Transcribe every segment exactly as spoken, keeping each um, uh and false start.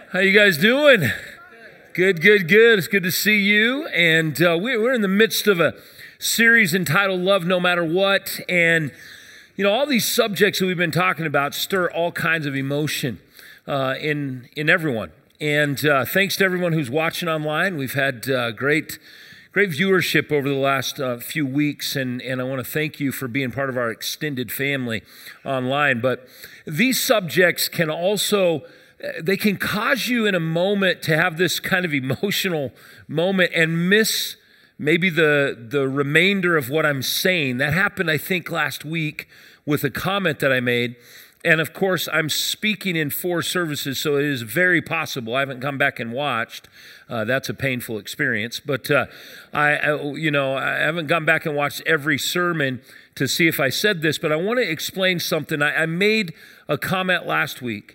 How you guys doing? Good, good, good. It's good to see you. And uh, we, we're in the midst of a series entitled Love No Matter What. And, you know, all these subjects that we've been talking about stir all kinds of emotion uh, in, in everyone. And uh, thanks to everyone who's watching online. We've had uh, great, great viewership over the last uh, few weeks. And, and I want to thank you for being part of our extended family online. But these subjects can also they can cause you in a moment to have this kind of emotional moment and miss maybe the, the remainder of what I'm saying. That happened, I think, last week with a comment that I made. And of course, I'm speaking in four services, so it is very possible. I haven't come back and watched. Uh, that's a painful experience. But, uh, I, I, you know, I haven't gone back and watched every sermon to see if I said this, but I want to explain something. I, I made a comment last week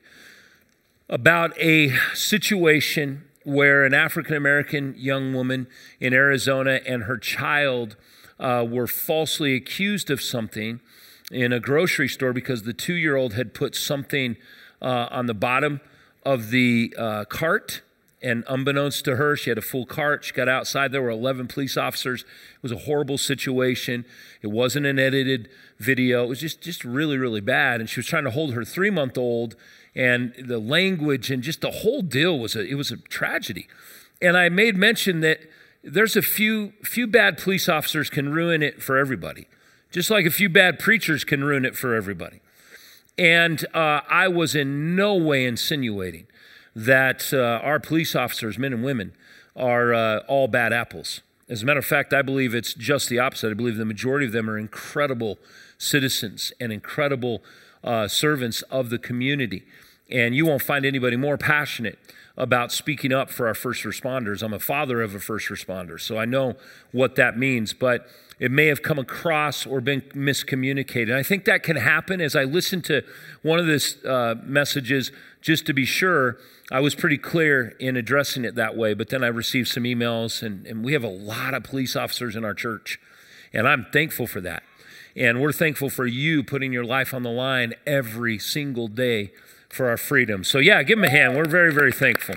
about a situation where an African-American young woman in Arizona and her child uh, were falsely accused of something in a grocery store because the two-year-old had put something uh, on the bottom of the uh, cart, and unbeknownst to her, she had a full cart. She got outside. There were eleven police officers. It was a horrible situation. It wasn't an edited video. It was just, just really, really bad, and she was trying to hold her three-month-old. And the language and just the whole deal was a, it was a tragedy. And I made mention that there's a few few bad police officers can ruin it for everybody, just like a few bad preachers can ruin it for everybody. And uh, I was in no way insinuating that uh, our police officers, men and women, are uh, all bad apples. As a matter of fact, I believe it's just the opposite. I believe the majority of them are incredible citizens and incredible uh, servants of the community. And you won't find anybody more passionate about speaking up for our first responders. I'm a father of a first responder, so I know what that means, but it may have come across or been miscommunicated. And I think that can happen. As I listened to one of these uh, messages, just to be sure, I was pretty clear in addressing it that way, but then I received some emails, and, and we have a lot of police officers in our church, and I'm thankful for that. And we're thankful for you putting your life on the line every single day for our freedom. So yeah, give them a hand. We're very, very thankful.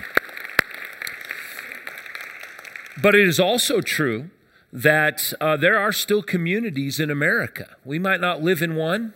But it is also true that uh, there are still communities in America. We might not live in one,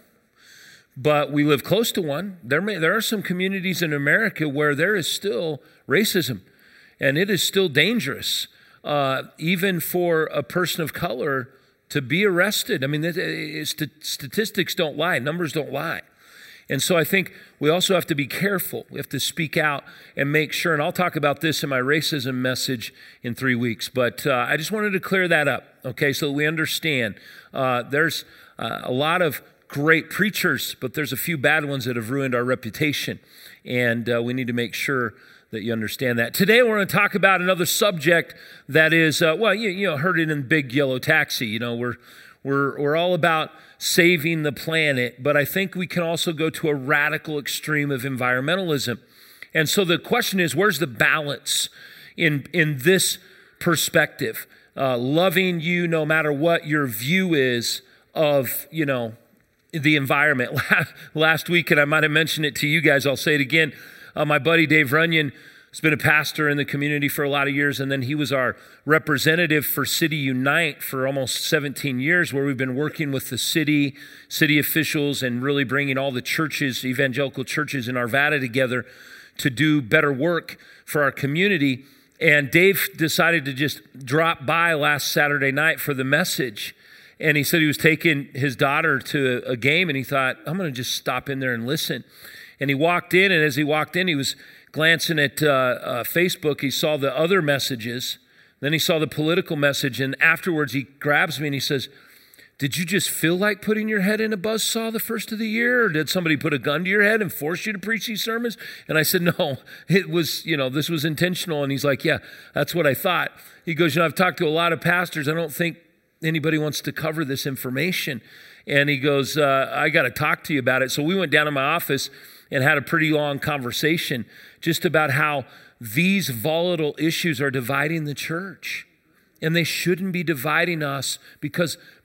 but we live close to one. There may, there are some communities in America where there is still racism, and it is still dangerous, uh, even for a person of color to be arrested. I mean, it, it, statistics don't lie. Numbers don't lie. And so I think we also have to be careful. We have to speak out and make sure, and I'll talk about this in my racism message in three weeks, but uh, I just wanted to clear that up, okay, so that we understand. Uh, there's uh, a lot of great preachers, but there's a few bad ones that have ruined our reputation, and uh, we need to make sure that you understand that. Today we're going to talk about another subject that is, uh, well, you, you know, heard it in Big Yellow Taxi. You know, we're we're we're all about saving the planet, but I think we can also go to a radical extreme of environmentalism. And so the question is, where's the balance in in this perspective? Uh, loving you no matter what your view is of, you know, the environment. Last week, and I might have mentioned it to you guys, I'll say it again. Uh, my buddy Dave Runyon has been a pastor in the community for a lot of years, and then he was our representative for City Unite for almost seventeen years, where we've been working with the city, city officials, and really bringing all the churches, evangelical churches in Arvada together to do better work for our community. And Dave decided to just drop by last Saturday night for the message. And he said he was taking his daughter to a game, and he thought, I'm going to just stop in there and listen. And he walked in, and as he walked in, he was glancing at uh, uh, Facebook. He saw the other messages. Then he saw the political message, and afterwards he grabs me and he says, did you just feel like putting your head in a buzzsaw the first of the year, or did somebody put a gun to your head and force you to preach these sermons? And I said, no, it was, you know, this was intentional. And he's like, yeah, that's what I thought. He goes, you know, I've talked to a lot of pastors. I don't think anybody wants to cover this information. And he goes, uh, I got to talk to you about it. So we went down to my office and had a pretty long conversation just about how these volatile issues are dividing the church. And they shouldn't be dividing us, because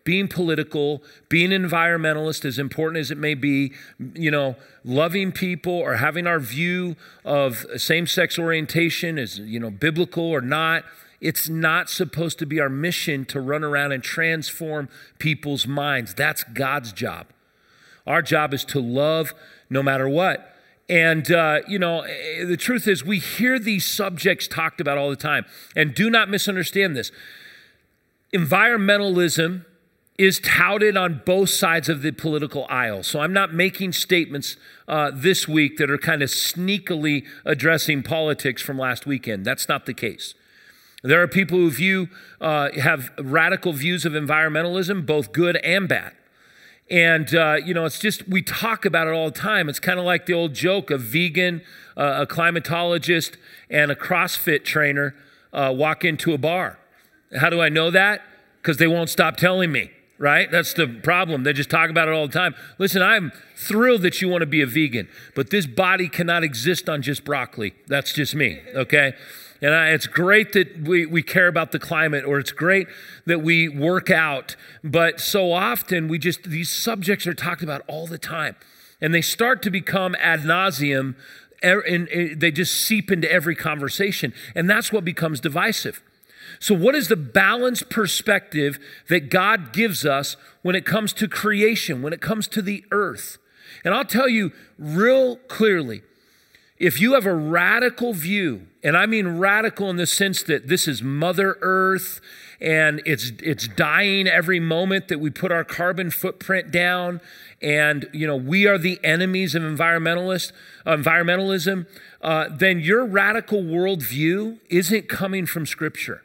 being political, being an environmentalist, as important as it may be, you know, loving people or having our view of same-sex orientation as, you know, biblical or not. It's not supposed to be our mission to run around and transform people's minds. That's God's job. Our job is to love no matter what. And, uh, you know, the truth is we hear these subjects talked about all the time. And do not misunderstand this. Environmentalism is touted on both sides of the political aisle. So I'm not making statements uh, this week that are kind of sneakily addressing politics from last weekend. That's not the case. There are people who view, uh, have radical views of environmentalism, both good and bad. And, uh, you know, it's just, we talk about it all the time. It's kind of like the old joke of vegan, uh, a climatologist, and a CrossFit trainer uh, walk into a bar. How do I know that? Because they won't stop telling me, right? That's the problem. They just talk about it all the time. Listen, I'm thrilled that you want to be a vegan, but this body cannot exist on just broccoli. That's just me, okay? And I, it's great that we, we care about the climate, or it's great that we work out. But so often we just, these subjects are talked about all the time. And they start to become ad nauseum, and, and they just seep into every conversation. And that's what becomes divisive. So what is the balanced perspective that God gives us when it comes to creation, when it comes to the earth? And I'll tell you real clearly, if you have a radical view, and I mean radical in the sense that this is Mother Earth and it's it's dying every moment that we put our carbon footprint down, and you know we are the enemies of environmentalist uh, environmentalism, uh, then your radical worldview isn't coming from Scripture.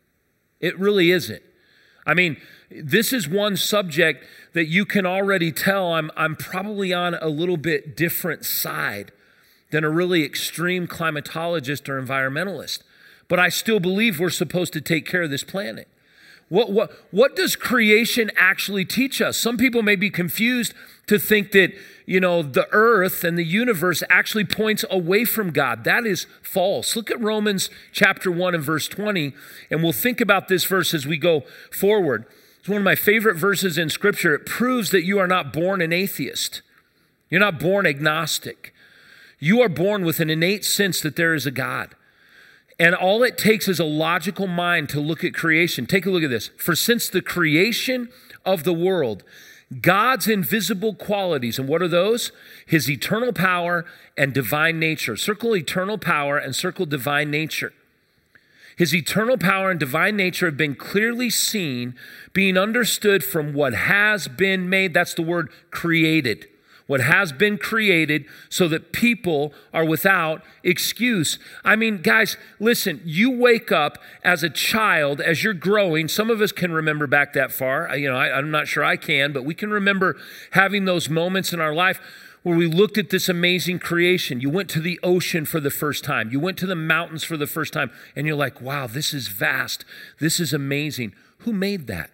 It really isn't. I mean, this is one subject that you can already tell I'm I'm probably on a little bit different side than a really extreme climatologist or environmentalist. But I still believe we're supposed to take care of this planet. What, what, what does creation actually teach us? Some people may be confused to think that, you know, the earth and the universe actually points away from God. That is false. Look at Romans chapter one and verse twenty, and we'll think about this verse as we go forward. It's one of my favorite verses in Scripture. It proves that you are not born an atheist. You're not born agnostic. You are born with an innate sense that there is a God. And all it takes is a logical mind to look at creation. Take a look at this. For since the creation of the world, God's invisible qualities, and what are those? His eternal power and divine nature. Circle eternal power and circle divine nature. His eternal power and divine nature have been clearly seen, being understood from what has been made. That's the word created. What has been created, so that people are without excuse. I mean, guys, listen, you wake up as a child, as you're growing. Some of us can remember back that far. You know, I, I'm not sure I can, but we can remember having those moments in our life where we looked at this amazing creation. You went to the ocean for the first time. You went to the mountains for the first time, and you're like, wow, this is vast. This is amazing. Who made that?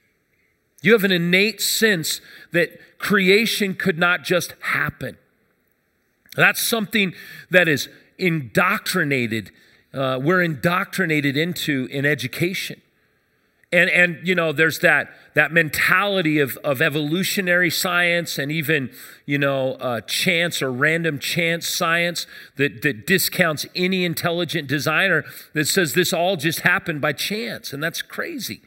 You have an innate sense that creation could not just happen. That's something that is indoctrinated. Uh, we're indoctrinated into in education. And, and you know, there's that, that mentality of, of evolutionary science and even, you know, uh, chance or random chance science that, that discounts any intelligent designer that says this all just happened by chance. And that's crazy.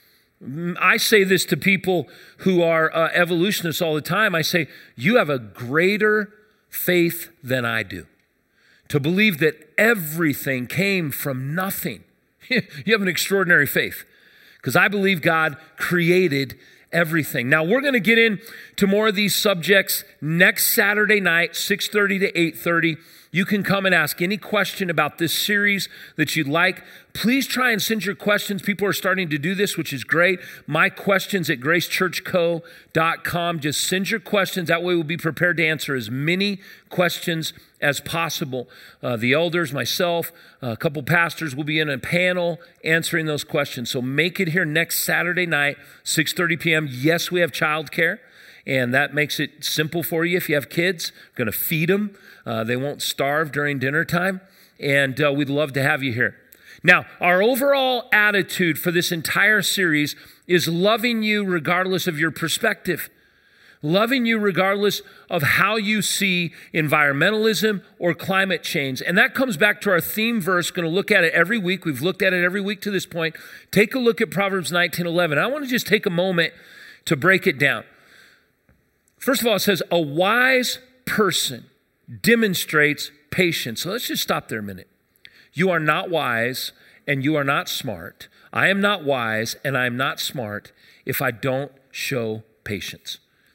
I say this to people who are uh, evolutionists all the time. I say, you have a greater faith than I do. To believe that everything came from nothing. You have an extraordinary faith. Because I believe God created everything. Now, we're going to get into more of these subjects next Saturday night, six thirty to eight thirty. You can come and ask any question about this series that you'd like. Please try and send your questions. People are starting to do this, which is great. My questions at grace church co dot com. Just send your questions. That way we'll be prepared to answer as many questions as possible. Uh, the elders, myself, a couple pastors will be in a panel answering those questions. So make it here next Saturday night, six thirty p.m. Yes, we have childcare. And that makes it simple for you if you have kids. We're going to feed them. Uh, they won't starve during dinner time. And uh, we'd love to have you here. Now, our overall attitude for this entire series is loving you regardless of your perspective. Loving you regardless of how you see environmentalism or climate change. And that comes back to our theme verse. Going to look at it every week. We've looked at it every week to this point. Take a look at Proverbs nineteen eleven. I want to just take a moment to break it down. First of all, it says, a wise person demonstrates patience. So let's just stop there a minute. You are not wise and you are not smart. I am not wise and I am not smart if I don't show patience.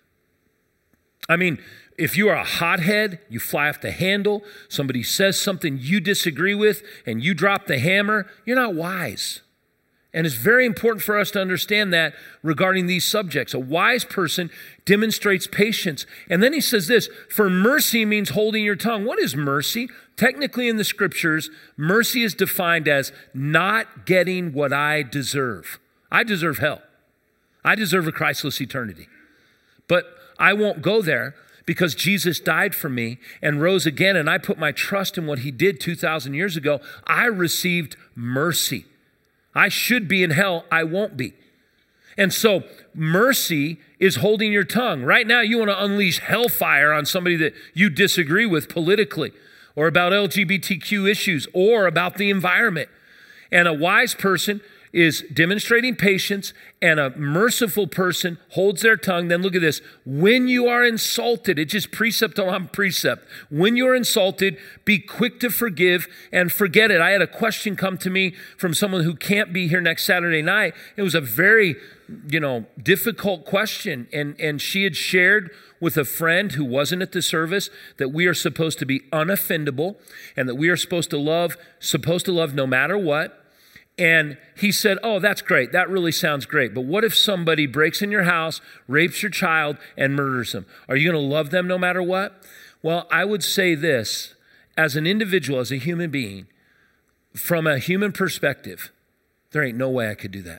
I mean, if you are a hothead, you fly off the handle, somebody says something you disagree with, and you drop the hammer, you're not wise. And it's very important for us to understand that regarding these subjects. A wise person demonstrates patience. And then he says this, for mercy means holding your tongue. What is mercy? Technically in the scriptures, mercy is defined as not getting what I deserve. I deserve hell. I deserve a Christless eternity. But I won't go there because Jesus died for me and rose again, and I put my trust in what he did two thousand years ago. I received mercy. I should be in hell. I won't be. And so mercy is holding your tongue. Right now, you want to unleash hellfire on somebody that you disagree with politically or about L G B T Q issues or about the environment. And a wise person is demonstrating patience, and a merciful person holds their tongue. Then look at this. When you are insulted, it's just precept on precept. When you're insulted, be quick to forgive and forget it. I had a question come to me from someone who can't be here next Saturday night. It was a very, you know, difficult question. And, and she had shared with a friend who wasn't at the service that we are supposed to be unoffendable and that we are supposed to love, supposed to love no matter what. And he said, oh, that's great. That really sounds great. But what if somebody breaks in your house, rapes your child, and murders them? Are you going to love them no matter what? Well, I would say this, as an individual, as a human being, from a human perspective, there ain't no way I could do that.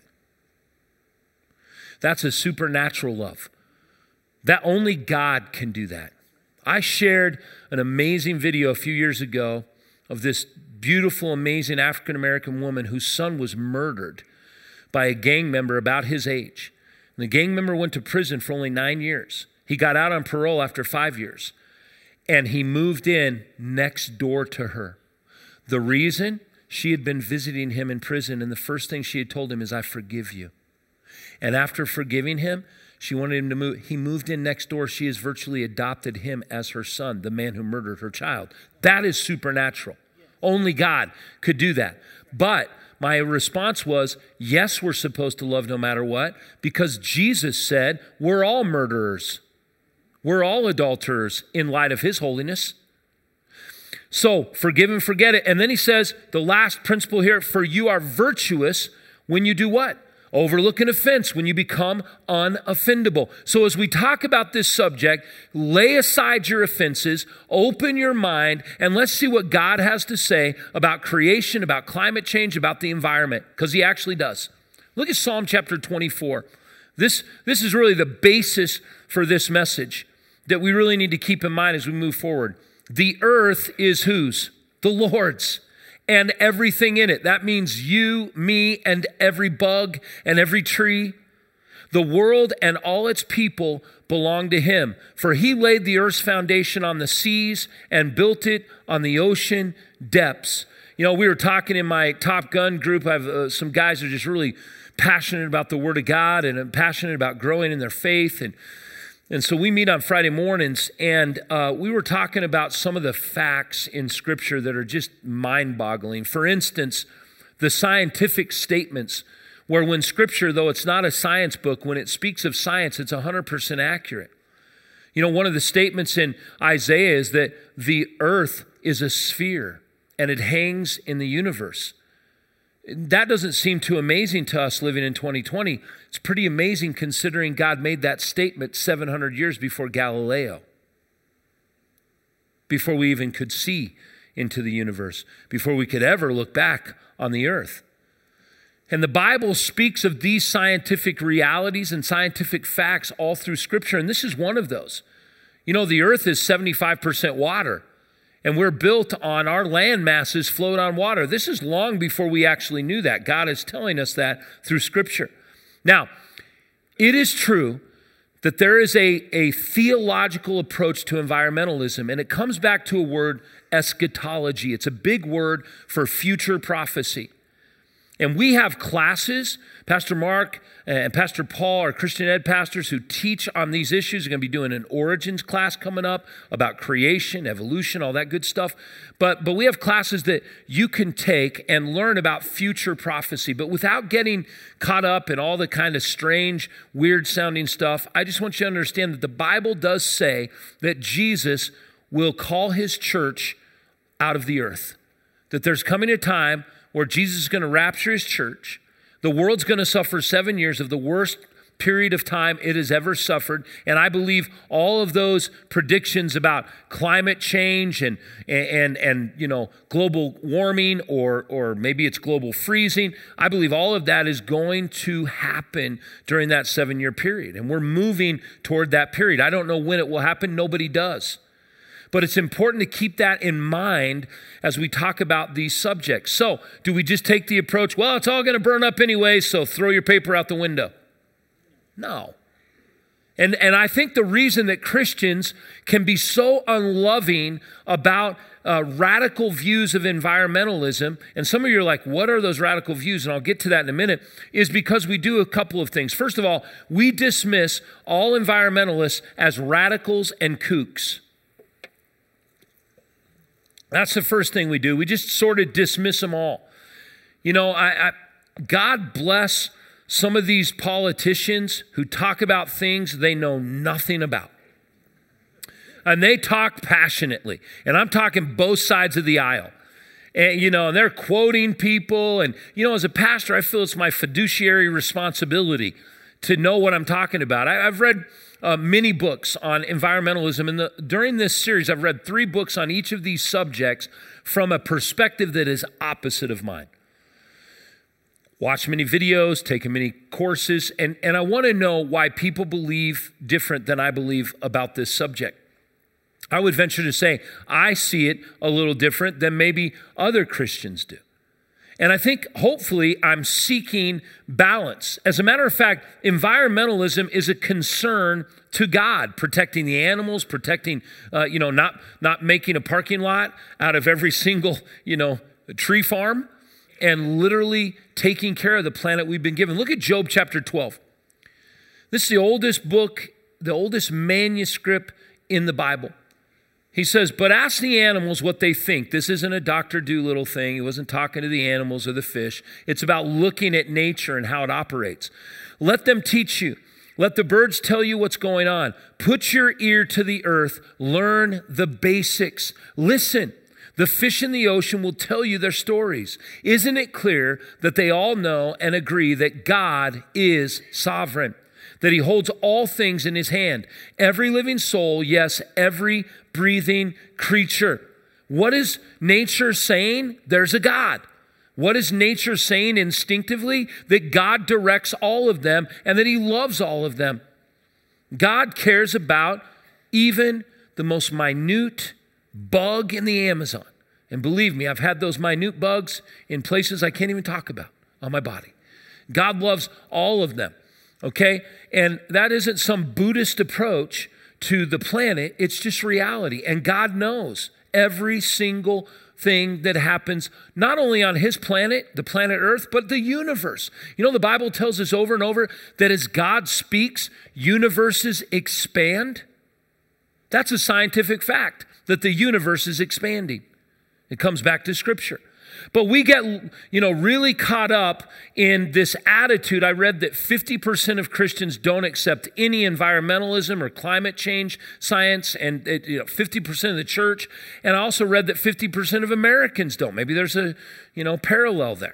That's a supernatural love. That only God can do that. I shared an amazing video a few years ago of this beautiful, amazing African-American woman whose son was murdered by a gang member about his age. And the gang member went to prison for only nine years. He got out on parole after five years. And he moved in next door to her. The reason? She had been visiting him in prison, and the first thing she had told him is, I forgive you. And after forgiving him, she wanted him to move. He moved in next door. She has virtually adopted him as her son, the man who murdered her child. That is supernatural. Only God could do that. But my response was, yes, we're supposed to love no matter what, because Jesus said we're all murderers. We're all adulterers in light of his holiness. So forgive and forget it. And then he says, the last principle here, for you are virtuous when you do what? Overlook an offense, when you become unoffendable. So as we talk about this subject, lay aside your offenses, open your mind, and let's see what God has to say about creation, about climate change, about the environment, because he actually does. Look at Psalm chapter twenty-four. This, this is really the basis for this message that we really need to keep in mind as we move forward. The earth is whose? The Lord's. And everything in it. That means you, me, and every bug and every tree. The world and all its people belong to him. For he laid the earth's foundation on the seas and built it on the ocean depths. You know, we were talking in my Top Gun group. I have uh, some guys who are just really passionate about the Word of God and passionate about growing in their faith. And And so we meet on Friday mornings, and uh, we were talking about some of the facts in Scripture that are just mind-boggling. For instance, the scientific statements, where when Scripture, though it's not a science book, when it speaks of science, it's one hundred percent accurate. You know, one of the statements in Isaiah is that the earth is a sphere, and it hangs in the universe. That doesn't seem too amazing to us living in twenty twenty. It's pretty amazing considering God made that statement seven hundred years before Galileo, before we even could see into the universe, before we could ever look back on the earth. And the Bible speaks of these scientific realities and scientific facts all through Scripture, and this is one of those. You know, the earth is seventy-five percent water. And we're built on, our land masses float on water. This is long before we actually knew that. God is telling us that through Scripture. Now, It is true that there is a, a theological approach to environmentalism, and it comes back to a word, eschatology. It's a big word for future prophecy. And we have classes, Pastor Mark and Pastor Paul are Christian ed pastors who teach on these issues. They're going to be doing an origins class coming up about creation, evolution, all that good stuff. But, but we have classes that you can take and learn about future prophecy. But without getting caught up in all the kind of strange, weird sounding stuff, I just want you to understand that the Bible does say that Jesus will call his church out of the earth. That there's coming a time where Jesus is going to rapture his church. The world's going to suffer seven years of the worst period of time it has ever suffered. And I believe all of those predictions about climate change and, and, and you know, global warming or, or maybe it's global freezing, I believe all of that is going to happen during that seven-year period. And we're moving toward that period. I don't know when it will happen. Nobody does. But it's important to keep that in mind as we talk about these subjects. So, do we just take the approach, well, it's all going to burn up anyway, so throw your paper out the window? No. And, and I think the reason that Christians can be so unloving about uh, radical views of environmentalism, and some of you are like, what are those radical views? And I'll get to that in a minute, is because we do a couple of things. First of all, we dismiss all environmentalists as radicals and kooks. That's the first thing we do. We just sort of dismiss them all. You know, I, I, God bless some of these politicians who talk about things they know nothing about. And they talk passionately. And I'm talking both sides of the aisle. And, you know, and they're quoting people. And, you know, as a pastor, I feel it's my fiduciary responsibility to know what I'm talking about. I, I've read Uh, many books on environmentalism. And the, during this series, I've read three books on each of these subjects from a perspective that is opposite of mine. Watched many videos, taken many courses, and, and I want to know why people believe different than I believe about this subject. I would venture to say I see it a little different than maybe other Christians do. And I think, hopefully, I'm seeking balance. As a matter of fact, environmentalism is a concern to God, protecting the animals, protecting, uh, you know, not, not making a parking lot out of every single, you know, tree farm, and literally taking care of the planet we've been given. Look at Job chapter twelve. This is the oldest book, the oldest manuscript in the Bible. He says, but ask the animals what they think. This isn't a Doctor Dolittle thing. He wasn't talking to the animals or the fish. It's about looking at nature and how it operates. Let them teach you. Let the birds tell you what's going on. Put your ear to the earth. Learn the basics. Listen. The fish in the ocean will tell you their stories. Isn't it clear that they all know and agree that God is sovereign? That he holds all things in his hand. Every living soul, yes, every breathing creature. What is nature saying? There's a God. What is nature saying instinctively? That God directs all of them and that he loves all of them. God cares about even the most minute bug in the Amazon. And believe me, I've had those minute bugs in places I can't even talk about on my body. God loves all of them. Okay? And that isn't some Buddhist approach to the planet. It's just reality. And God knows every single thing that happens, not only on his planet, the planet Earth, but the universe. You know, the Bible tells us over and over that as God speaks, universes expand. That's a scientific fact, that the universe is expanding. It comes back to Scripture. But we get, you know, really caught up in this attitude. I read that fifty percent of Christians don't accept any environmentalism or climate change science, and it, you know, fifty percent of the church. And I also read that fifty percent of Americans don't. Maybe there's a, you know, parallel there.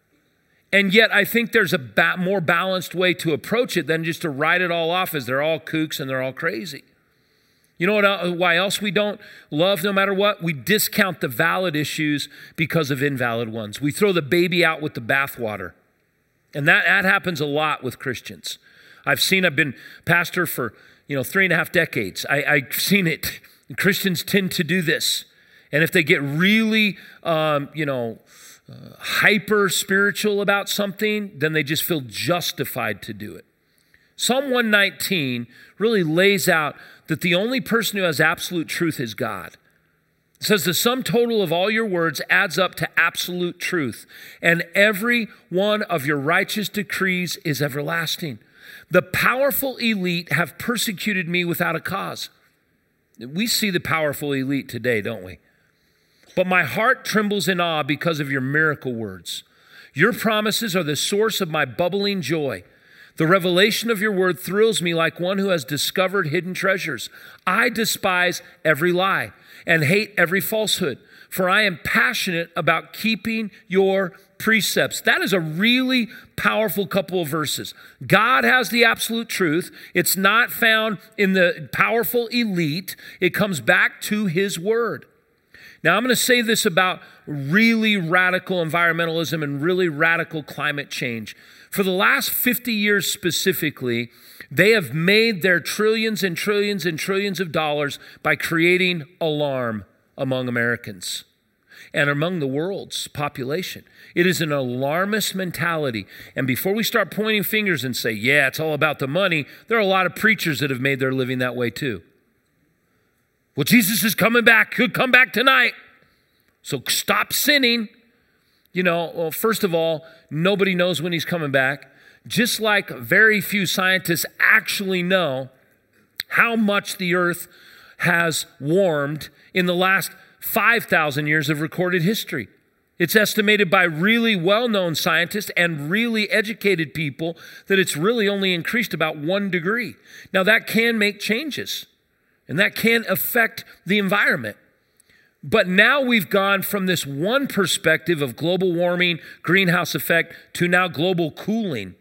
And yet I think there's a ba- more balanced way to approach it than just to write it all off as they're all kooks and they're all crazy. You know what, why else we don't love no matter what? We discount the valid issues because of invalid ones. We throw the baby out with the bathwater. And that, that happens a lot with Christians. I've seen, I've been pastor for, you know, three and a half decades. I, I've seen it. Christians tend to do this. And if they get really, um, you know, uh, hyper spiritual about something, then they just feel justified to do it. Psalm one nineteen really lays out that the only person who has absolute truth is God. It says the sum total of all your words adds up to absolute truth, and every one of your righteous decrees is everlasting. The powerful elite have persecuted me without a cause. We see the powerful elite today, don't we? But my heart trembles in awe because of your miracle words. Your promises are the source of my bubbling joy. The revelation of your word thrills me like one who has discovered hidden treasures. I despise every lie and hate every falsehood, for I am passionate about keeping your precepts. That is a really powerful couple of verses. God has the absolute truth. It's not found in the powerful elite. It comes back to his word. Now, I'm going to say this about really radical environmentalism and really radical climate change. For the last fifty years specifically, they have made their trillions and trillions and trillions of dollars by creating alarm among Americans and among the world's population. It is an alarmist mentality. And before we start pointing fingers and say, yeah, it's all about the money, there are a lot of preachers that have made their living that way too. Well, Jesus is coming back. He'll come back tonight. So stop sinning. You know, well, first of all, nobody knows when he's coming back. Just like very few scientists actually know how much the earth has warmed in the last five thousand years of recorded history. It's estimated by really well-known scientists and really educated people that it's really only increased about one degree. Now, that can make changes, and that can affect the environment. But now we've gone from this one perspective of global warming, greenhouse effect, to now global cooling.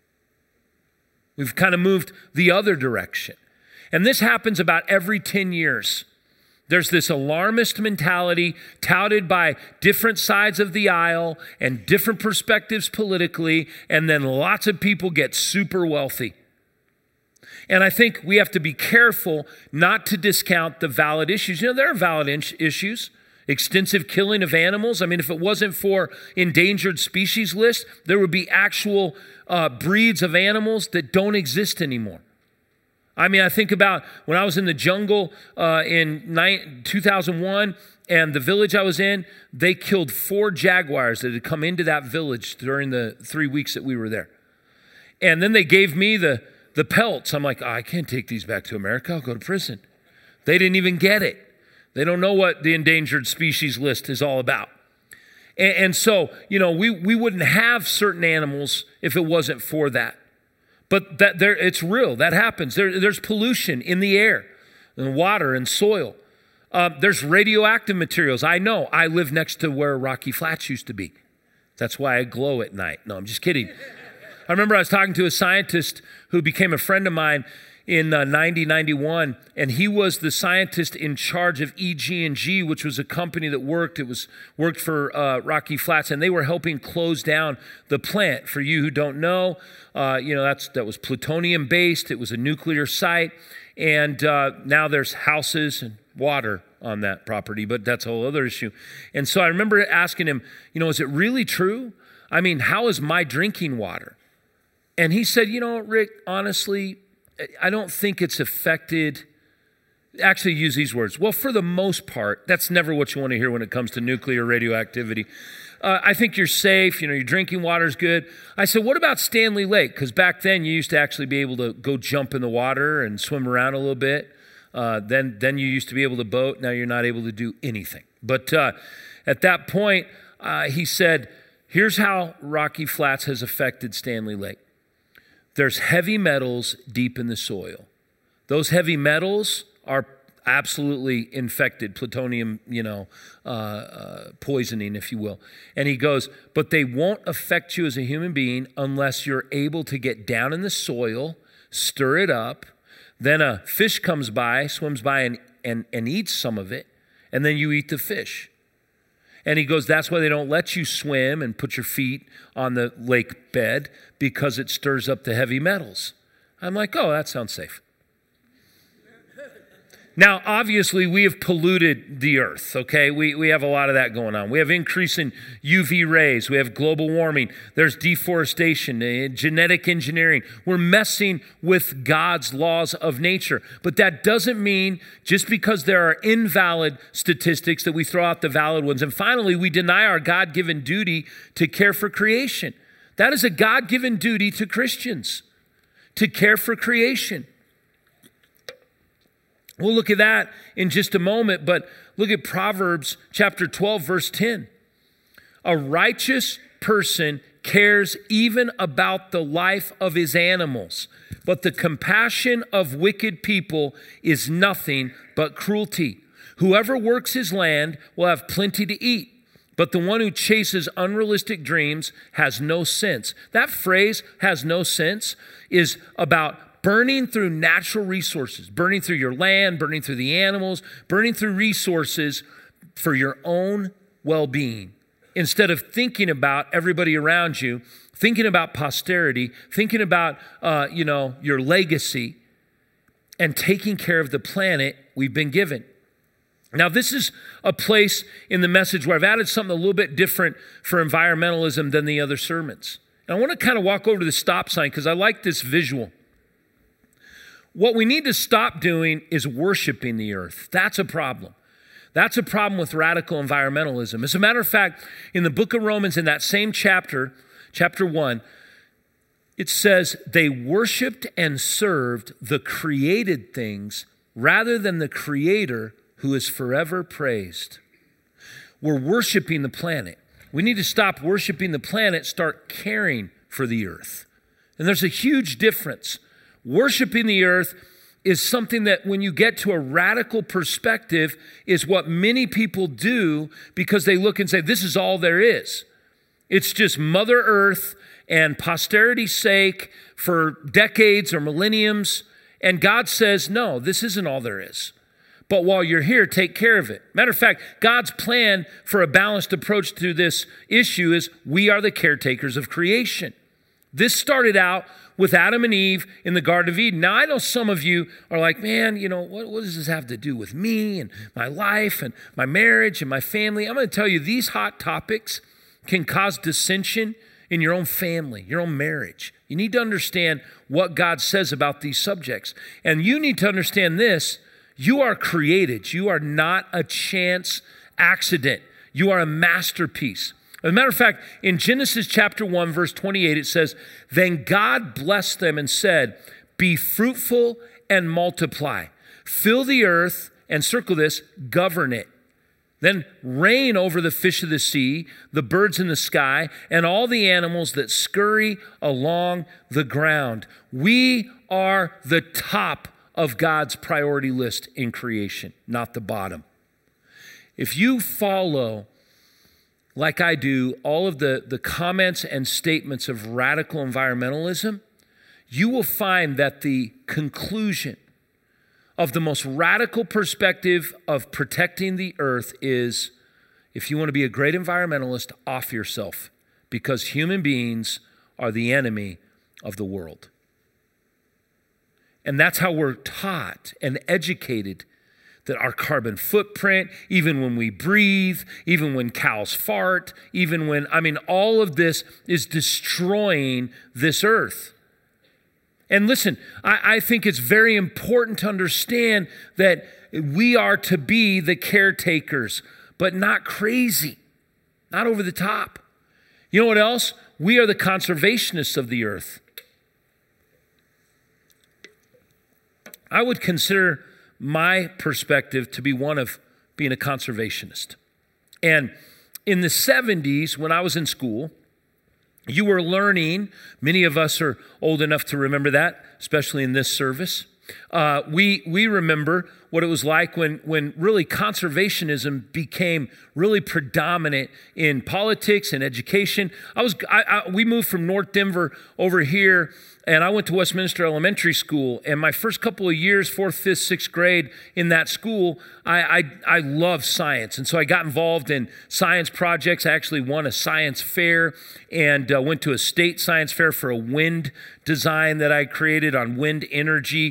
We've kind of moved the other direction. And this happens about every ten years. There's this alarmist mentality touted by different sides of the aisle and different perspectives politically, and then lots of people get super wealthy. And I think we have to be careful not to discount the valid issues. You know, there are valid in- issues. Extensive killing of animals. I mean, if it wasn't for endangered species list, there would be actual uh, breeds of animals that don't exist anymore. I mean, I think about when I was in the jungle uh, in two thousand one, and the village I was in, they killed four jaguars that had come into that village during the three weeks that we were there. And then they gave me the The pelts. I'm like, oh, I can't take these back to America. I'll go to prison. They didn't even get it. They don't know what the endangered species list is all about. And, and so, you know, we, we wouldn't have certain animals if it wasn't for that. But that there, it's real. That happens. There, there's pollution in the air, and water, and soil. Uh, there's radioactive materials. I know. I live next to where Rocky Flats used to be. That's why I glow at night. No, I'm just kidding. I remember I was talking to a scientist who became a friend of mine in uh, ninety, ninety-one, and he was the scientist in charge of E G and G, which was a company that worked. It was worked for uh, Rocky Flats, and they were helping close down the plant. For you who don't know, uh, you know that's that was plutonium based. It was a nuclear site, and uh, now there's houses and water on that property, but that's a whole other issue. And so I remember asking him, you know, is it really true? I mean, how is my drinking water? And he said, you know, Rick, honestly, I don't think it's affected. Actually use these words. Well, for the most part, that's never what you want to hear when it comes to nuclear radioactivity. Uh, I think you're safe. You know, your drinking water is good. I said, what about Stanley Lake? Because back then you used to actually be able to go jump in the water and swim around a little bit. Uh, then, then you used to be able to boat. Now you're not able to do anything. But uh, at that point, uh, he said, here's how Rocky Flats has affected Stanley Lake. There's heavy metals deep in the soil. Those heavy metals are absolutely infected, plutonium, you know, uh, uh, poisoning, if you will. And he goes, but they won't affect you as a human being unless you're able to get down in the soil, stir it up. Then a fish comes by, swims by and, and, and eats some of it, and then you eat the fish. And he goes, that's why they don't let you swim and put your feet on the lake bed, because it stirs up the heavy metals. I'm like, oh, that sounds safe. Now, obviously, we have polluted the earth, okay? We, we have a lot of that going on. We have increasing U V rays. We have global warming. There's deforestation, uh, genetic engineering. We're messing with God's laws of nature. But that doesn't mean just because there are invalid statistics that we throw out the valid ones. And finally, we deny our God-given duty to care for creation. That is a God-given duty to Christians, to care for creation. We'll look at that in just a moment, but look at Proverbs chapter twelve, verse ten. A righteous person cares even about the life of his animals, but the compassion of wicked people is nothing but cruelty. Whoever works his land will have plenty to eat, but the one who chases unrealistic dreams has no sense. That phrase, has no sense, is about burning through natural resources, burning through your land, burning through the animals, burning through resources for your own well-being. Instead of thinking about everybody around you, thinking about posterity, thinking about, uh, you know, your legacy, and taking care of the planet we've been given. Now, this is a place in the message where I've added something a little bit different for environmentalism than the other sermons. And I want to kind of walk over to the stop sign because I like this visual. What we need to stop doing is worshiping the earth. That's a problem. That's a problem with radical environmentalism. As a matter of fact, in the book of Romans, in that same chapter, chapter one, it says they worshiped and served the created things rather than the Creator who is forever praised. We're worshiping the planet. We need to stop worshiping the planet, start caring for the earth. And there's a huge difference. Worshiping the earth is something that when you get to a radical perspective is what many people do because they look and say, this is all there is. It's just Mother Earth and posterity's sake for decades or millenniums. And God says, no, this isn't all there is. But while you're here, take care of it. Matter of fact, God's plan for a balanced approach to this issue is we are the caretakers of creation. This started out with Adam and Eve in the Garden of Eden. Now, I know some of you are like, man, you know, what, what does this have to do with me and my life and my marriage and my family? I'm going to tell you, these hot topics can cause dissension in your own family, your own marriage. You need to understand what God says about these subjects. And you need to understand this. You are created. You are not a chance accident. You are a masterpiece. As a matter of fact, in Genesis chapter one, verse twenty-eight, it says, then God blessed them and said, be fruitful and multiply. Fill the earth, and circle this, govern it. Then reign over the fish of the sea, the birds in the sky, and all the animals that scurry along the ground. We are the top of God's priority list in creation, not the bottom. If you follow, like I do, all of the, the comments and statements of radical environmentalism, you will find that the conclusion of the most radical perspective of protecting the earth is, if you want to be a great environmentalist, off yourself, because human beings are the enemy of the world. And that's how we're taught and educated, that our carbon footprint, even when we breathe, even when cows fart, even when, I mean, all of this is destroying this earth. And listen, I, I think it's very important to understand that we are to be the caretakers, but not crazy, not over the top. You know what else? We are the conservationists of the earth. I would consider my perspective to be one of being a conservationist. And in the seventies, when I was in school, you were learning, many of us are old enough to remember that, especially in this service. Uh, we we remember what it was like when, when really conservationism became really predominant in politics and education. I was I, I, we moved from North Denver over here, and I went to Westminster Elementary School. And my first couple of years, fourth, fifth, sixth grade in that school, I, I, I loved science. And so I got involved in science projects. I actually won a science fair and uh, went to a state science fair for a wind design that I created on wind energy.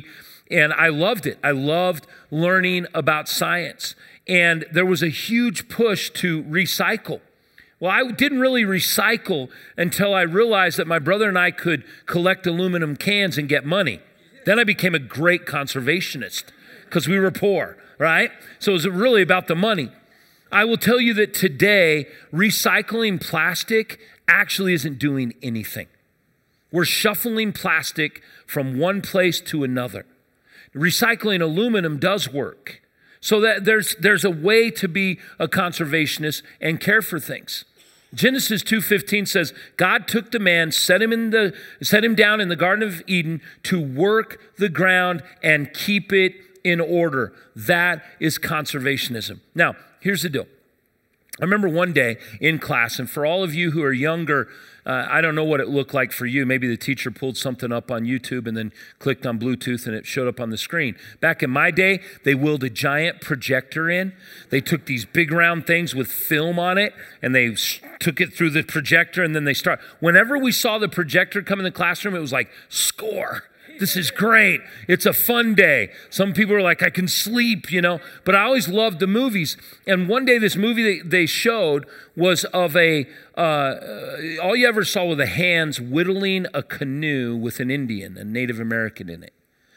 And I loved it. I loved learning about science. And there was a huge push to recycle. Well, I didn't really recycle until I realized that my brother and I could collect aluminum cans and get money. Then I became a great conservationist because we were poor, right? So it was really about the money. I will tell you that today, recycling plastic actually isn't doing anything. We're shuffling plastic from one place to another. Recycling aluminum does work. So that there's there's a way to be a conservationist and care for things. Genesis two fifteen says, God took the man, set him in the set him down in the Garden of Eden to work the ground and keep it in order. That is conservationism. Now, here's the deal. I remember one day in class, and for all of you who are younger, uh, I don't know what it looked like for you. Maybe the teacher pulled something up on YouTube and then clicked on Bluetooth and it showed up on the screen. Back in my day, they wheeled a giant projector in. They took these big round things with film on it and they sh- took it through the projector and then they start. Whenever we saw the projector come in the classroom, it was like, score. This is great. It's a fun day. Some people are like, I can sleep, you know. But I always loved the movies. And one day this movie they, they showed was of a, uh, all you ever saw were the hands whittling a canoe with an Indian, a Native American in it.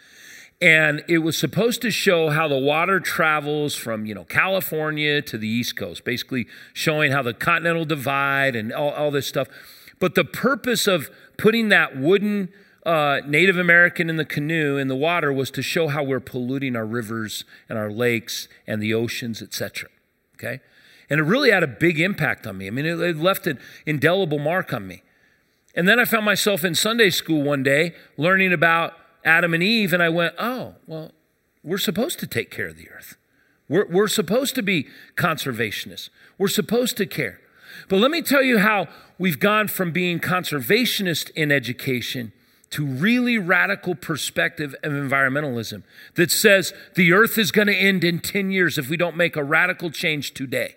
And it was supposed to show how the water travels from, you know, California to the East Coast, basically showing how the Continental Divide and all, all this stuff. But the purpose of putting that wooden Uh, Native American in the canoe in the water was to show how we're polluting our rivers and our lakes and the oceans, et cetera. Okay? And it really had a big impact on me. I mean, it, it left an indelible mark on me. And then I found myself in Sunday school one day learning about Adam and Eve, and I went, oh, well, we're supposed to take care of the earth. We're, we're supposed to be conservationists. We're supposed to care. But let me tell you how we've gone from being conservationist in education to really radical perspective of environmentalism that says the earth is going to end in ten years if we don't make a radical change today.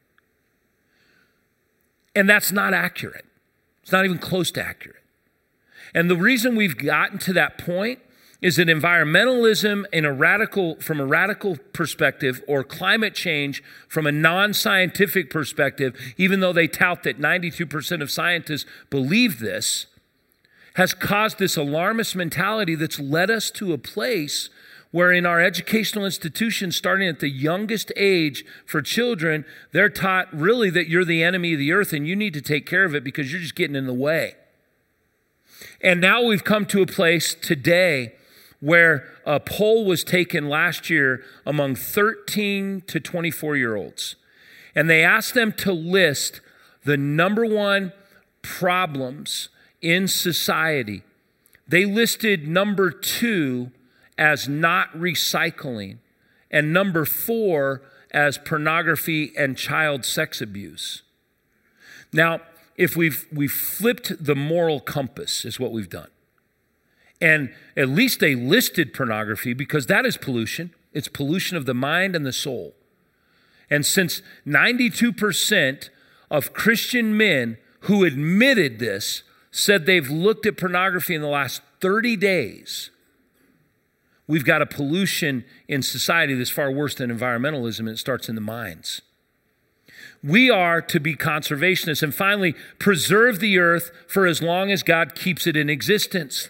And that's not accurate. It's not even close to accurate. And the reason we've gotten to that point is that environmentalism in a radical, from a radical perspective, or climate change from a non-scientific perspective, even though they tout that ninety-two percent of scientists believe this, has caused this alarmist mentality that's led us to a place where in our educational institutions, starting at the youngest age for children, they're taught really that you're the enemy of the earth and you need to take care of it because you're just getting in the way. And now we've come to a place today where a poll was taken last year among thirteen to twenty-four year olds. And they asked them to list the number one problems in society. They listed number two as not recycling and number four as pornography and child sex abuse. Now, if we've we've flipped the moral compass is what we've done. And at least they listed pornography because that is pollution. It's pollution of the mind and the soul. And since ninety-two percent of Christian men who admitted this said they've looked at pornography in the last thirty days, we've got a pollution in society that's far worse than environmentalism, and it starts in the minds. We are to be conservationists and finally preserve the earth for as long as God keeps it in existence.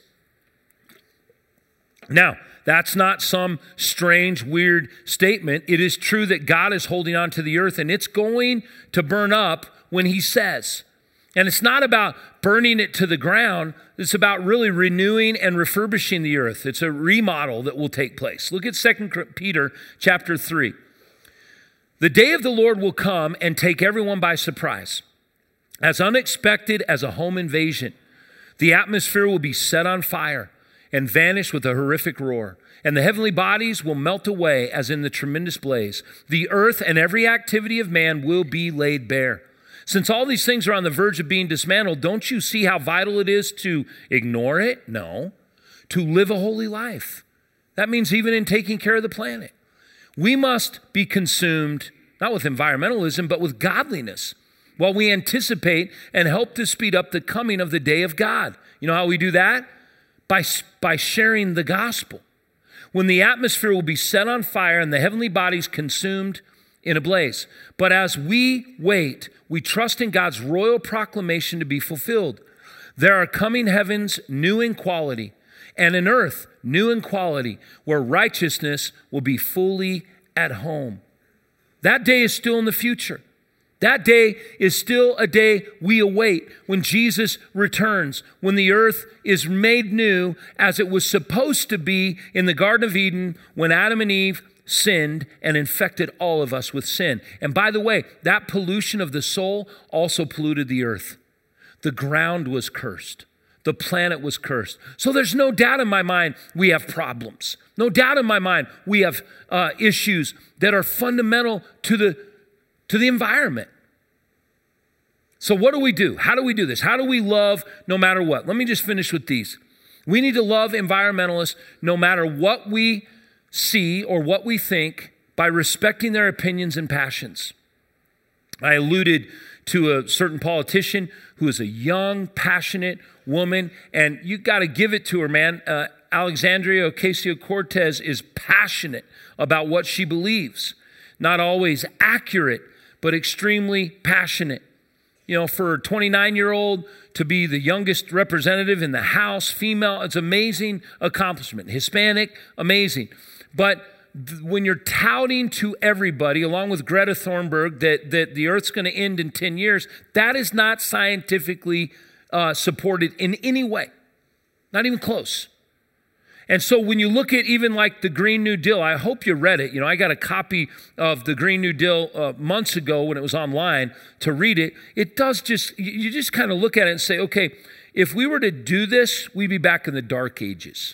Now, that's not some strange, weird statement. It is true that God is holding on to the earth and it's going to burn up when he says. And it's not about burning it to the ground. It's about really renewing and refurbishing the earth. It's a remodel that will take place. Look at Second Peter chapter three. The day of the Lord will come and take everyone by surprise. As unexpected as a home invasion, the atmosphere will be set on fire and vanish with a horrific roar. And the heavenly bodies will melt away as in the tremendous blaze. The earth and every activity of man will be laid bare. Since all these things are on the verge of being dismantled, don't you see how vital it is to ignore it? No. To live a holy life. That means even in taking care of the planet. We must be consumed, not with environmentalism, but with godliness, while we anticipate and help to speed up the coming of the day of God. You know how we do that? By, by sharing the gospel. when the atmosphere will be set on fire and the heavenly bodies consumed in a blaze. But as we wait, we trust in God's royal proclamation to be fulfilled. There are coming heavens new in quality, and an earth new in quality, where righteousness will be fully at home. That day is still in the future. That day is still a day we await when Jesus returns, when the earth is made new as it was supposed to be in the Garden of Eden when Adam and Eve sinned and infected all of us with sin. And by the way, that pollution of the soul also polluted the earth. The ground was cursed. The planet was cursed. So there's no doubt in my mind we have problems. No doubt in my mind we have uh, issues that are fundamental to the to the environment. So what do we do? How do we do this? How do we love no matter what? Let me just finish with these. We need to love environmentalists no matter what we see or what we think by respecting their opinions and passions. I alluded to a certain politician who is a young, passionate woman, and you got to give it to her, man. Uh, Alexandria Ocasio-Cortez is passionate about what she believes. Not always accurate, but extremely passionate. You know, for a twenty-nine-year-old to be the youngest representative in the House, female, it's an amazing accomplishment. Hispanic, amazing. But th- when you're touting to everybody, along with Greta Thunberg, that, that the earth's going to end in ten years, that is not scientifically uh, supported in any way. Not even close. And so when you look at even like the Green New Deal, I hope you read it. You know, I got a copy of the Green New Deal uh, months ago when it was online to read it. It does just, you just kind of look at it and say, okay, if we were to do this, we'd be back in the dark ages.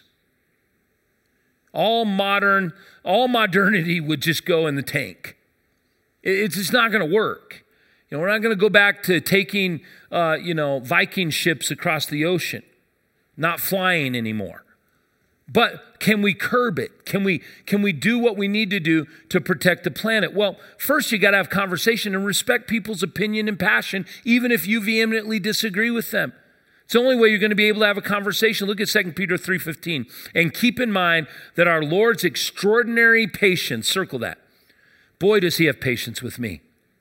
All modern, all modernity would just go in the tank. It's just not going to work. You know, we're not going to go back to taking, uh, you know, Viking ships across the ocean, not flying anymore. But can we curb it? Can we can we do what we need to do to protect the planet? Well, first you got to have conversation and respect people's opinion and passion, even if you vehemently disagree with them. It's the only way you're going to be able to have a conversation. Look at Second Peter three fifteen. And keep in mind that our Lord's extraordinary patience, circle that. Boy, does he have patience with me.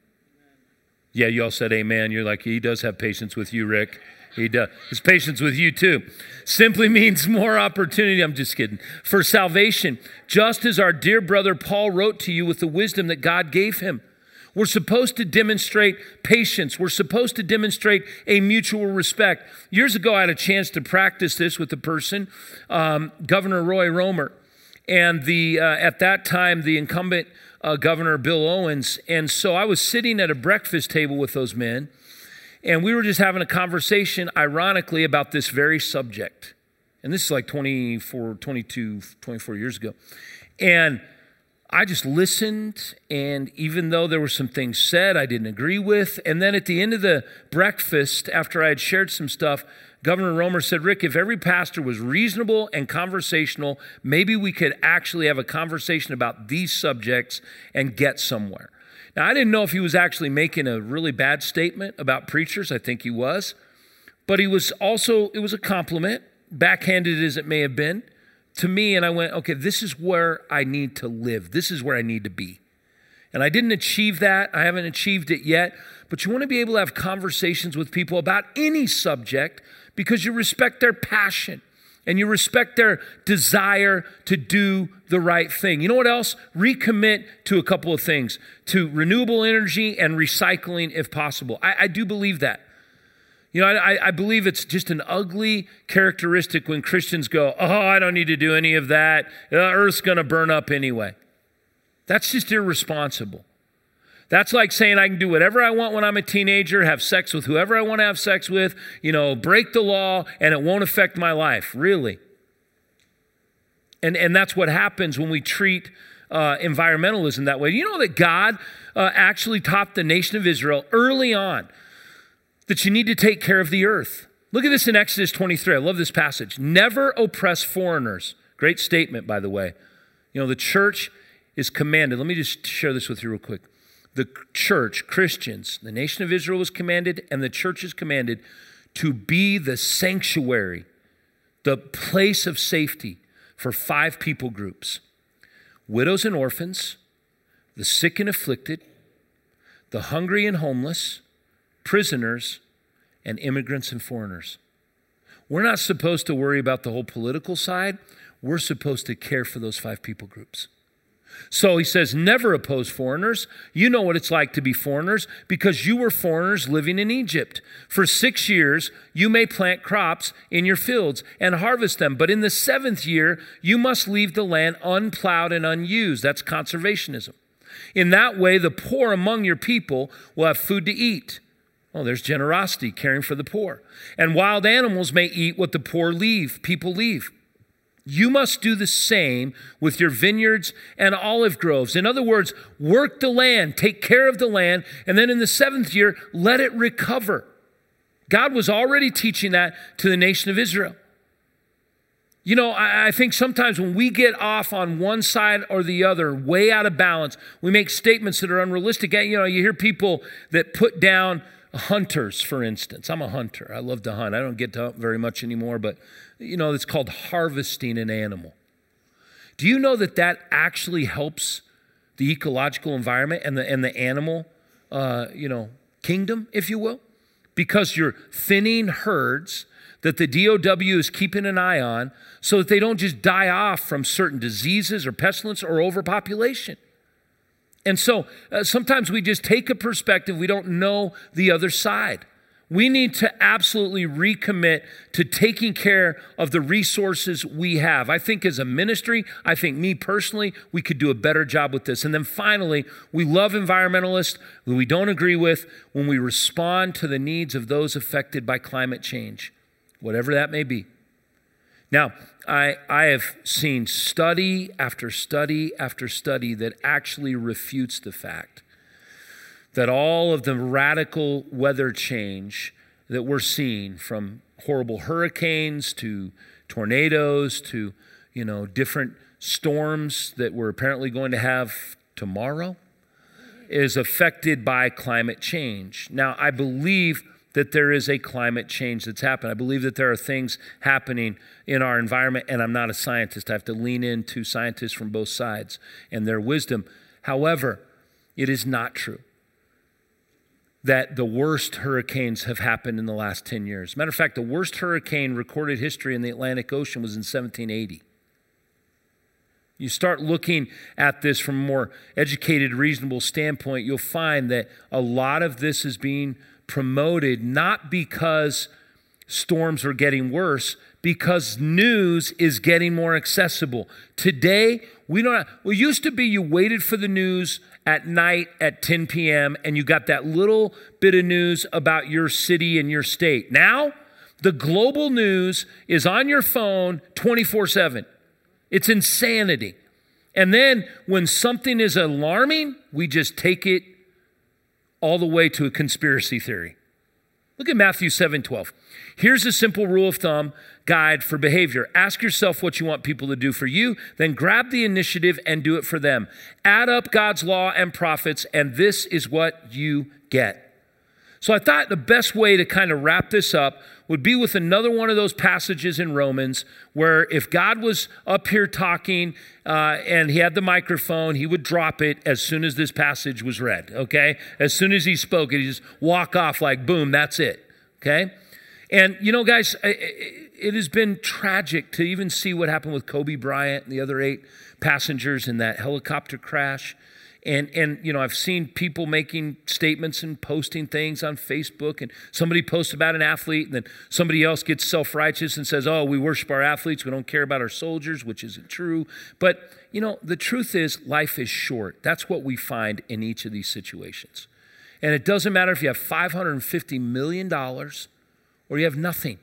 Yeah, you all said amen. You're like, he does have patience with you, Rick. He does. His patience with you too. Simply means more opportunity. I'm just kidding. For salvation, just as our dear brother Paul wrote to you with the wisdom that God gave him. We're supposed to demonstrate patience. We're supposed to demonstrate a mutual respect. Years ago, I had a chance to practice this with a person, um, Governor Roy Romer, and the uh, at that time, the incumbent uh, Governor Bill Owens. And so I was sitting at a breakfast table with those men, and we were just having a conversation, ironically, about this very subject. And this is like twenty-four, twenty-two, twenty-four years ago. And I just listened, and even though there were some things said I didn't agree with, and then at the end of the breakfast, after I had shared some stuff, Governor Romer said, Rick, if every pastor was reasonable and conversational, maybe we could actually have a conversation about these subjects and get somewhere. Now, I didn't know if he was actually making a really bad statement about preachers. I think he was. But he was also, it was a compliment, backhanded as it may have been, to me. And I went, okay, this is where I need to live. This is where I need to be. And I didn't achieve that. I haven't achieved it yet. But you want to be able to have conversations with people about any subject because you respect their passion. And you respect their desire to do the right thing. You know what else? Recommit to a couple of things. To renewable energy and recycling if possible. I, I do believe that. You know, I, I believe it's just an ugly characteristic when Christians go, oh, I don't need to do any of that. The earth's going to burn up anyway. That's just irresponsible. That's like saying I can do whatever I want when I'm a teenager, have sex with whoever I want to have sex with, you know, break the law, and it won't affect my life, really. And, and that's what happens when we treat uh, environmentalism that way. You know that God uh, actually taught the nation of Israel early on that you need to take care of the earth. Look at this in Exodus twenty-three. I love this passage. Never oppress foreigners. Great statement, by the way. You know, the church is commanded. Let me just share this with you real quick. The church, Christians, the nation of Israel was commanded, and the church is commanded to be the sanctuary, the place of safety for five people groups: widows and orphans, the sick and afflicted, the hungry and homeless, prisoners, and immigrants and foreigners. We're not supposed to worry about the whole political side. We're supposed to care for those five people groups. So he says, never oppose foreigners. You know what it's like to be foreigners because you were foreigners living in Egypt. For six years, you may plant crops in your fields and harvest them. But in the seventh year, you must leave the land unplowed and unused. That's conservationism. In that way, the poor among your people will have food to eat. Oh, there's generosity, caring for the poor. And wild animals may eat what the poor leave, people leave. You must do the same with your vineyards and olive groves. In other words, work the land, take care of the land, and then in the seventh year, let it recover. God was already teaching that to the nation of Israel. You know, I, I think sometimes when we get off on one side or the other, way out of balance, we make statements that are unrealistic. You know, you hear people that put down hunters, for instance. I'm a hunter. I love to hunt. I don't get to hunt very much anymore, but, you know, it's called harvesting an animal. Do you know that that actually helps the ecological environment and the and the animal, uh, you know, kingdom, if you will? Because you're thinning herds that the D O W is keeping an eye on so that they don't just die off from certain diseases or pestilence or overpopulation. And so uh, sometimes we just take a perspective. We don't know the other side. We need to absolutely recommit to taking care of the resources we have. I think as a ministry, I think me personally, we could do a better job with this. And then finally, we love environmentalists who we don't agree with when we respond to the needs of those affected by climate change, whatever that may be. Now, I, I have seen study after study after study that actually refutes the fact that all of the radical weather change that we're seeing, from horrible hurricanes to tornadoes to, you know, different storms that we're apparently going to have tomorrow, is affected by climate change. Now, I believe that there is a climate change that's happened. I believe that there are things happening in our environment, and I'm not a scientist. I have to lean into scientists from both sides and their wisdom. However, it is not true that the worst hurricanes have happened in the last ten years. Matter of fact, the worst hurricane recorded history in the Atlantic Ocean was in seventeen eighty. You start looking at this from a more educated, reasonable standpoint, you'll find that a lot of this is being promoted not because storms are getting worse, because news is getting more accessible. Today, we don't have, well, it used to be you waited for the news at night at ten p.m. and you got that little bit of news about your city and your state. Now, the global news is on your phone twenty-four seven. It's insanity. And then when something is alarming, we just take it all the way to a conspiracy theory. Look at Matthew seven twelve. Here's a simple rule of thumb guide for behavior. Ask yourself what you want people to do for you, then grab the initiative and do it for them. Add up God's law and prophets, and this is what you get. So I thought the best way to kind of wrap this up would be with another one of those passages in Romans where if God was up here talking uh, and he had the microphone, he would drop it as soon as this passage was read, okay? As soon as he spoke it, he just walk off like, boom, that's it, okay? And, you know, guys, it has been tragic to even see what happened with Kobe Bryant and the other eight passengers in that helicopter crash. And, and you know, I've seen people making statements and posting things on Facebook, and somebody posts about an athlete, and then somebody else gets self-righteous and says, oh, we worship our athletes, we don't care about our soldiers, which isn't true. But, you know, the truth is life is short. That's what we find in each of these situations. And it doesn't matter if you have five hundred fifty million dollars or you have nothing.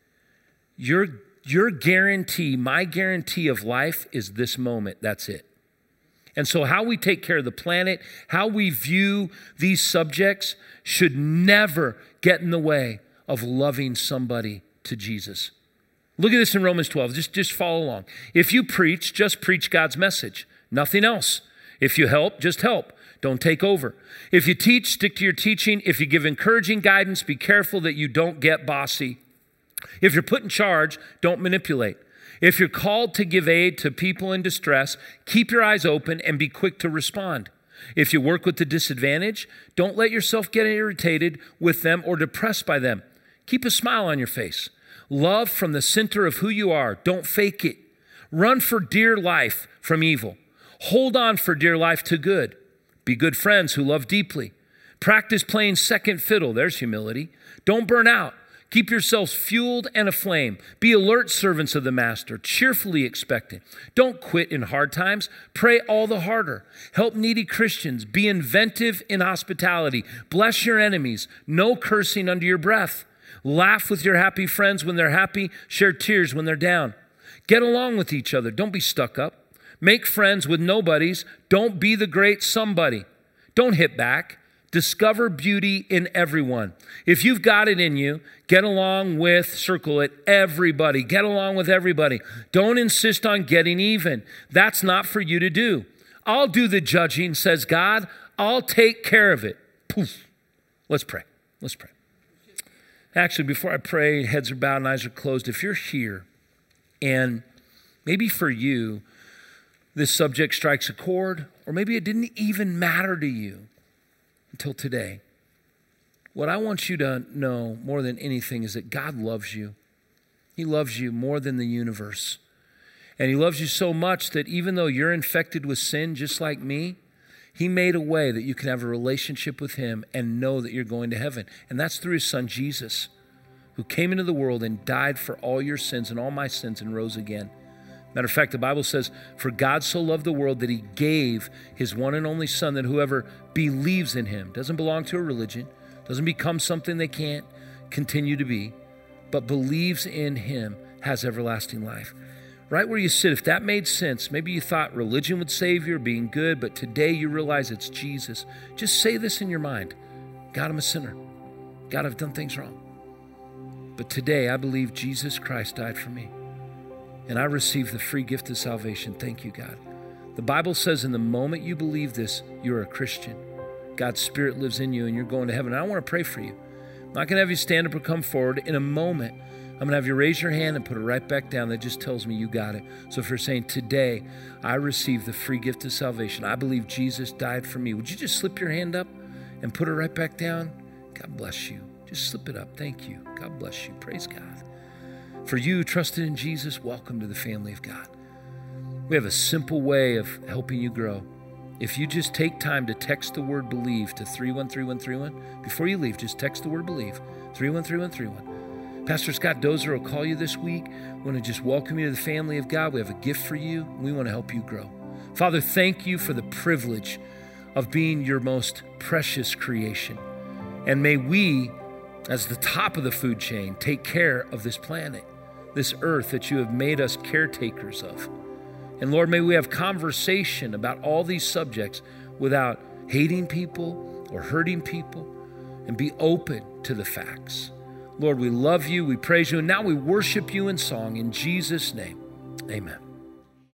Your, your guarantee, my guarantee of life is this moment. That's it. And so how we take care of the planet, how we view these subjects should never get in the way of loving somebody to Jesus. Look at this in Romans twelve. Just, just follow along. If you preach, just preach God's message. Nothing else. If you help, just help. Don't take over. If you teach, stick to your teaching. If you give encouraging guidance, be careful that you don't get bossy. If you're put in charge, don't manipulate. If you're called to give aid to people in distress, keep your eyes open and be quick to respond. If you work with the disadvantaged, don't let yourself get irritated with them or depressed by them. Keep a smile on your face. Love from the center of who you are. Don't fake it. Run for dear life from evil. Hold on for dear life to good. Be good friends who love deeply. Practice playing second fiddle. There's humility. Don't burn out. Keep yourselves fueled and aflame. Be alert servants of the master, cheerfully expectant. Don't quit in hard times. Pray all the harder. Help needy Christians. Be inventive in hospitality. Bless your enemies. No cursing under your breath. Laugh with your happy friends when they're happy. Share tears when they're down. Get along with each other. Don't be stuck up. Make friends with nobodies. Don't be the great somebody. Don't hit back. Discover beauty in everyone. If you've got it in you, get along with, circle it, everybody. Get along with everybody. Don't insist on getting even. That's not for you to do. I'll do the judging, says God. I'll take care of it. Poof. Let's pray. Let's pray. Actually, before I pray, heads are bowed and eyes are closed. If you're here and maybe for you, this subject strikes a chord, or maybe it didn't even matter to you until today. What I want you to know more than anything is that God loves you. He loves you more than the universe. And he loves you so much that even though you're infected with sin just like me, he made a way that you can have a relationship with him and know that you're going to heaven. And that's through his son Jesus, who came into the world and died for all your sins and all my sins and rose again. Matter of fact, the Bible says, for God so loved the world that he gave his one and only son, that whoever believes in him, doesn't belong to a religion, doesn't become something they can't continue to be, but believes in him, has everlasting life. Right where you sit, if that made sense, maybe you thought religion would save you or being good, but today you realize it's Jesus. Just say this in your mind. God, I'm a sinner. God, I've done things wrong. But today I believe Jesus Christ died for me. And I receive the free gift of salvation. Thank you, God. The Bible says in the moment you believe this, you're a Christian. God's Spirit lives in you and you're going to heaven. And I want to pray for you. I'm not going to have you stand up or come forward. In a moment, I'm going to have you raise your hand and put it right back down. That just tells me you got it. So if you're saying, today, I receive the free gift of salvation. I believe Jesus died for me. Would you just slip your hand up and put it right back down? God bless you. Just slip it up. Thank you. God bless you. Praise God. For you trusted in Jesus, welcome to the family of God. We have a simple way of helping you grow. If you just take time to text the word believe to three one three one three one, before you leave, just text the word believe, three one three one three one. Pastor Scott Dozer will call you this week. We want to just welcome you to the family of God. We have a gift for you. We want to help you grow. Father, thank you for the privilege of being your most precious creation. And may we, as the top of the food chain, take care of this planet, this earth that you have made us caretakers of. And Lord, may we have conversation about all these subjects without hating people or hurting people, and be open to the facts. Lord, we love you, we praise you, and now we worship you in song. In Jesus' name, amen.